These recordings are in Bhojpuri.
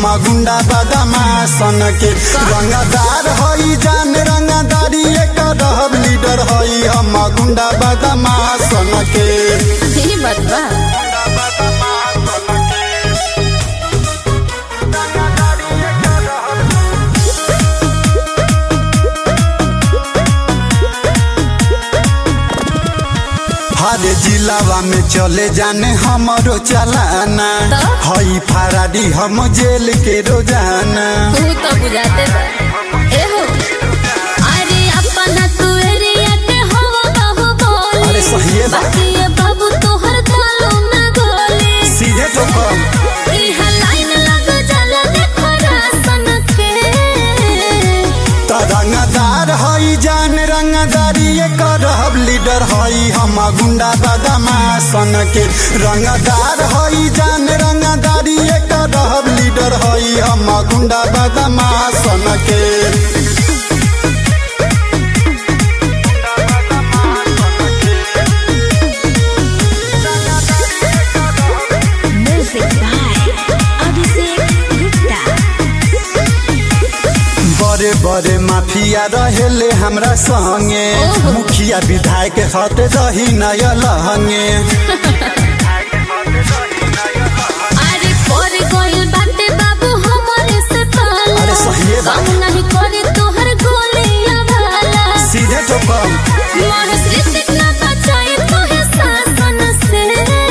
हम गुंडा बदमाशन के रंगदार हई जान रंगदारी करब लीडर हई हम गुंडा बदमाशन के हर जिलावा में चले जाने हमारो चलाना हई फराडी हम जेल के रोजाना तू तो बुझाते बा एहो अरे अपना तू एरिया के हवा बाहु बोली अरे सही है बाकी ये बाबू तोहर तालो ना गोली सीधे तो कम इहा लाइन लग जाला देखो रासन के रंगदार हई जान रंगदारी करब लीडर हई हम गुंडा बदमाशन के रंगदार हई जान रंगदारी करब लीडर हई हम गुंडा बदमाशन के बड़े बड़े माफिया रहेले हमरा संगे मुखिया विधायक हट रही नया लहंगे अरे पर कोई बाटे बाबू हमरे से पाला अरे सही है काम नहीं करे तोहर गोलियां भाला सीधे तो कम मोहस ऋतिक ना बचाए तोहे शासन से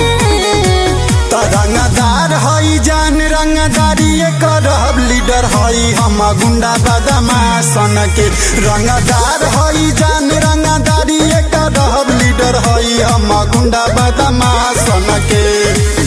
रंगदार हई जान रंगदारी करब लीडर हई हम गुंडा बदमाशन के रंगदार हई जान रंगदारी करब लीडर हई हम गुंडा बदमाशन के